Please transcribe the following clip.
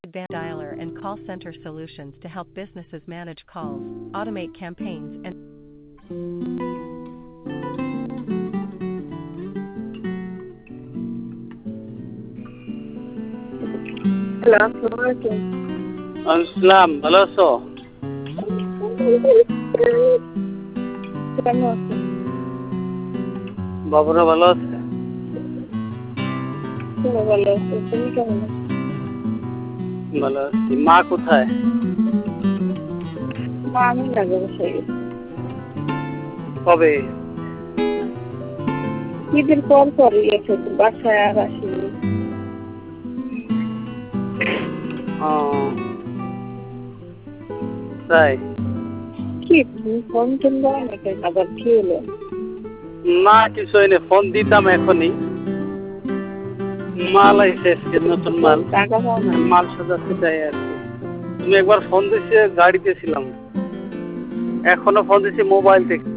advanced dialer and call center solutions to help businesses manage calls, automate campaigns, and hello, আসসালামু আলাইকুম। আসসালাম, ভালো আছো? কেমন আছেন? বাবুরা ভালো আছে? খুবই ভালো আছি। তুমি কেমন আছো? ভালো আছি। মা কোথায়? মা আমি লাগে বসে গেছি। কবে? ঈদের পর পর গেছে, বাসায় আর আসিনি। তাই? কি তুমি ফোন টোন দাও না কেন? আবার কি হলো? না কিছু হয়নি, ফোন দিতাম এখনই। মাল আইছে, নতুন মাল। টাকা পাও না? মাল সাজাতে চাই আর কি। তুমি একবার ফোন দিয়েছে, গাড়িতে ছিলাম। এখনো ফোন দিচ্ছি মোবাইল থেকে।